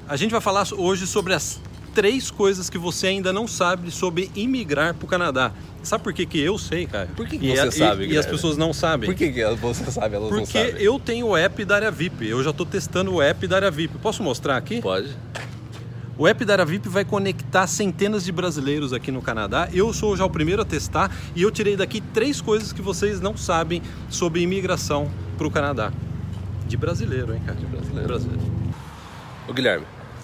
A gente vai falar hoje sobre as 3 coisas que você ainda não sabe sobre imigrar para o Canadá. Sabe por que eu sei, cara? Por que você sabe, E as pessoas não sabem? Por que você sabe, elas não sabem? Porque eu tenho o app da Área VIP. Eu já estou testando o app da Área VIP. Posso mostrar aqui? Pode. O app da Área VIP vai conectar centenas de brasileiros aqui no Canadá. Eu sou já o primeiro a testar e eu tirei daqui 3 coisas que vocês não sabem sobre imigração para o Canadá. De brasileiro, hein, cara? De brasileiro. Ô Guilherme,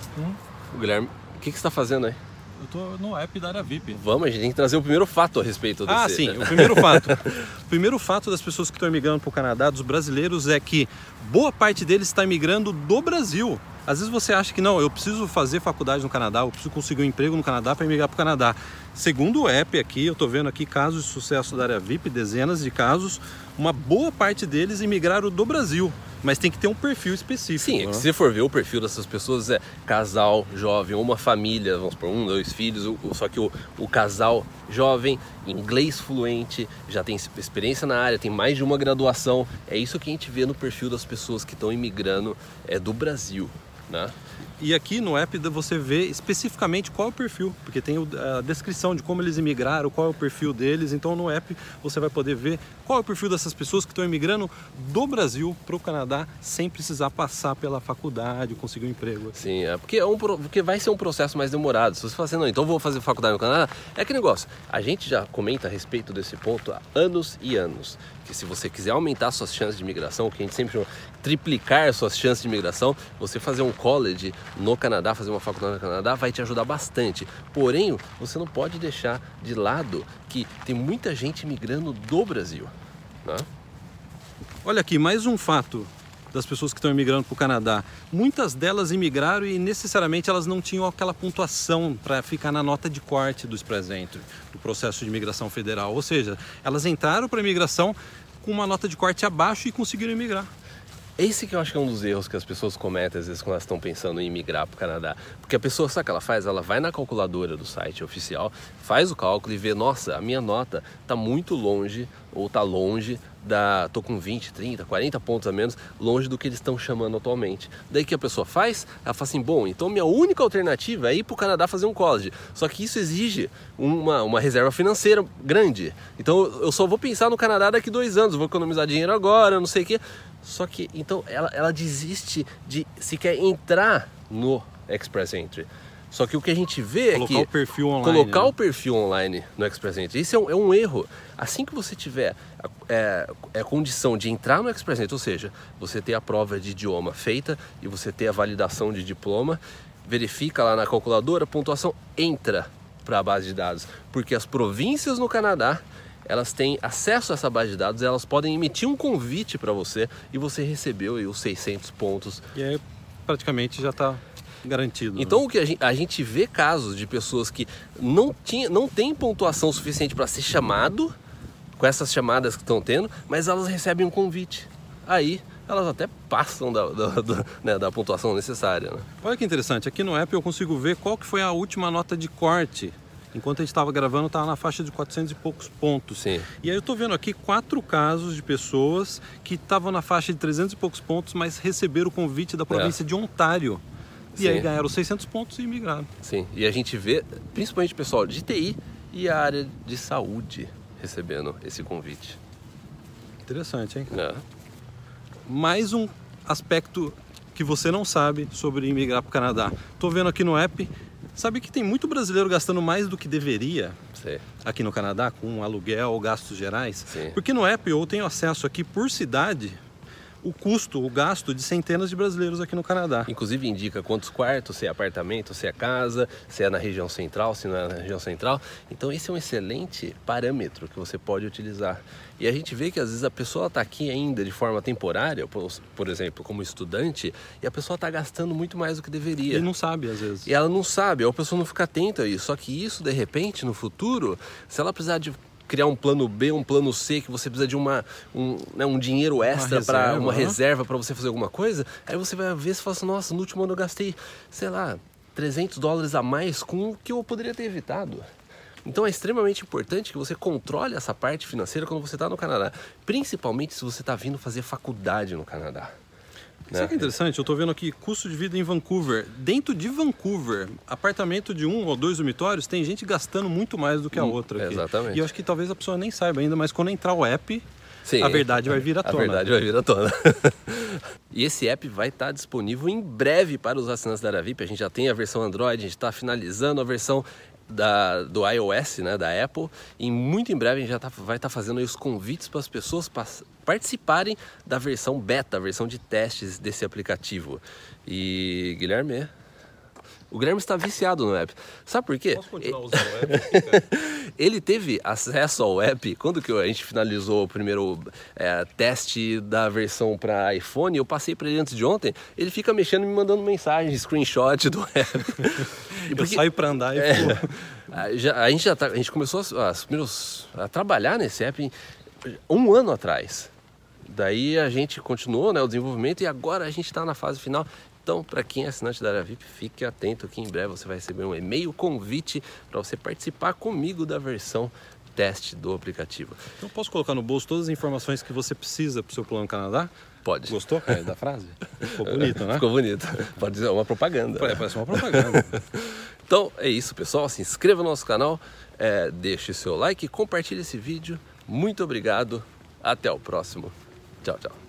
o que você está fazendo aí? Eu tô no app da Área VIP. Vamos, a gente tem que trazer o primeiro fato a respeito desse... Ah, sim, o primeiro fato. O primeiro fato das pessoas que estão imigrando para o Canadá, dos brasileiros, é que boa parte deles está imigrando do Brasil. Às vezes você acha que não, eu preciso fazer faculdade no Canadá, eu preciso conseguir um emprego no Canadá para emigrar para o Canadá. Segundo o app aqui, eu estou vendo aqui casos de sucesso da Área VIP, dezenas de casos, uma boa parte deles imigraram do Brasil. Mas tem que ter um perfil específico. Sim, né? Se você for ver o perfil dessas pessoas, é casal, jovem, ou uma família, vamos por 1, 2 filhos, só que o casal jovem, inglês fluente, já tem experiência na área, tem mais de uma graduação. É isso que a gente vê no perfil das pessoas que estão imigrando do Brasil, né? E aqui no app você vê especificamente qual é o perfil, porque tem a descrição de como eles imigraram, qual é o perfil deles. Então no app você vai poder ver qual é o perfil dessas pessoas que estão imigrando do Brasil para o Canadá sem precisar passar pela faculdade, conseguir um emprego. Sim, porque vai ser um processo mais demorado. Se você falar assim, não, então vou fazer faculdade no Canadá, é aquele negócio. A gente já comenta a respeito desse ponto há anos e anos. Que se você quiser aumentar suas chances de imigração, que a gente sempre chama triplicar suas chances de imigração, você fazer um college no Canadá, fazer uma faculdade no Canadá, vai te ajudar bastante. Porém, você não pode deixar de lado que tem muita gente migrando do Brasil, né? Olha aqui, mais um fato das pessoas que estão imigrando para o Canadá. Muitas delas imigraram e necessariamente elas não tinham aquela pontuação para ficar na nota de corte do Express Entry, do processo de imigração federal. Ou seja, elas entraram para a imigração com uma nota de corte abaixo e conseguiram imigrar. Esse que eu acho que é um dos erros que as pessoas cometem às vezes quando elas estão pensando em migrar para o Canadá. Porque a pessoa, sabe o que ela faz? Ela vai na calculadora do site oficial, faz o cálculo e vê, nossa, a minha nota está muito longe, ou está longe, tô com 20, 30, 40 pontos a menos, longe do que eles estão chamando atualmente. Daí que a pessoa faz? Ela fala assim, bom, então minha única alternativa é ir para o Canadá fazer um college. Só que isso exige uma reserva financeira grande. Então eu só vou pensar no Canadá daqui 2 anos, vou economizar dinheiro agora, não sei o quê. Só que, então, ela desiste de sequer entrar no Express Entry. Só que o que a gente vê colocar é que... o perfil online, colocar né? o perfil online no Express Entry. Isso é um erro. Assim que você tiver a condição de entrar no Express Entry, ou seja, você ter a prova de idioma feita e você ter a validação de diploma, verifica lá na calculadora, pontuação, entra para a base de dados. Porque as províncias no Canadá, elas têm acesso a essa base de dados, elas podem emitir um convite para você e você recebeu aí os 600 pontos. E aí praticamente já está garantido. Então, né? o que a gente vê casos de pessoas que não têm pontuação suficiente para ser chamado, com essas chamadas que estão tendo, mas elas recebem um convite. Aí elas até passam da pontuação necessária, né? Olha que interessante, aqui no app eu consigo ver qual que foi a última nota de corte. Enquanto a gente estava gravando, estava na faixa de 400 e poucos pontos. Sim. E aí eu estou vendo aqui 4 casos de pessoas que estavam na faixa de 300 e poucos pontos, mas receberam o convite da província de Ontário. E Sim. aí ganharam 600 pontos e imigraram. Sim, e a gente vê, principalmente o pessoal de TI e a área de saúde recebendo esse convite. Interessante, hein? É. Mais um aspecto que você não sabe sobre imigrar para o Canadá. Estou vendo aqui no app, sabe que tem muito brasileiro gastando mais do que deveria Sim. aqui no Canadá, com aluguel ou gastos gerais? Sim. Porque no app eu tenho acesso aqui por cidade, o gasto de centenas de brasileiros aqui no Canadá. Inclusive indica quantos quartos, se é apartamento, se é casa, se é na região central, se não é na região central. Então esse é um excelente parâmetro que você pode utilizar. E a gente vê que às vezes a pessoa está aqui ainda de forma temporária, por exemplo, como estudante, e a pessoa está gastando muito mais do que deveria. E não sabe às vezes. E ela não sabe, ou a pessoa não fica atenta a isso. Só que isso, de repente, no futuro, se ela precisar de criar um plano B, um plano C, que você precisa de um dinheiro extra para uma reserva para você fazer alguma coisa, aí você vai ver e fala assim, nossa, no último ano eu gastei, sei lá, $300 a mais com o que eu poderia ter evitado. Então é extremamente importante que você controle essa parte financeira quando você está no Canadá, principalmente se você está vindo fazer faculdade no Canadá. Isso que é interessante, eu estou vendo aqui custo de vida em Vancouver. Dentro de Vancouver, apartamento de 1 ou 2 dormitórios, tem gente gastando muito mais do que a outra aqui. Exatamente. E eu acho que talvez a pessoa nem saiba ainda, mas quando entrar o app, sim, a verdade vai vir à tona. A verdade vai vir à tona. E esse app vai estar disponível em breve para os assinantes da Aravip. A gente já tem a versão Android, a gente está finalizando a versão do iOS, né, da Apple, e muito em breve a gente já vai estar fazendo aí os convites para as pessoas participarem da versão beta, a versão de testes desse aplicativo. E Guilherme, o Guilherme está viciado no app. Sabe por quê? Posso continuar usando o app? Ele teve acesso ao app quando que a gente finalizou o primeiro teste da versão para iPhone. Eu passei para ele antes de ontem. Ele fica mexendo e me mandando mensagem, screenshot do app. Eu saio para andar e a gente começou a trabalhar nesse app 1 ano atrás. Daí a gente continuou, né, o desenvolvimento e agora a gente está na fase final. Então, para quem é assinante da Aravip, fique atento que em breve você vai receber um e-mail convite para você participar comigo da versão teste do aplicativo. Então, posso colocar no bolso todas as informações que você precisa para o seu plano Canadá? Pode. Gostou, cara, da frase? Ficou bonito, né? Ficou bonito. Pode dizer uma propaganda. Parece uma propaganda. Então, é isso, pessoal. Se inscreva no nosso canal, deixe seu like, compartilhe esse vídeo. Muito obrigado. Até o próximo. Tchau, tchau.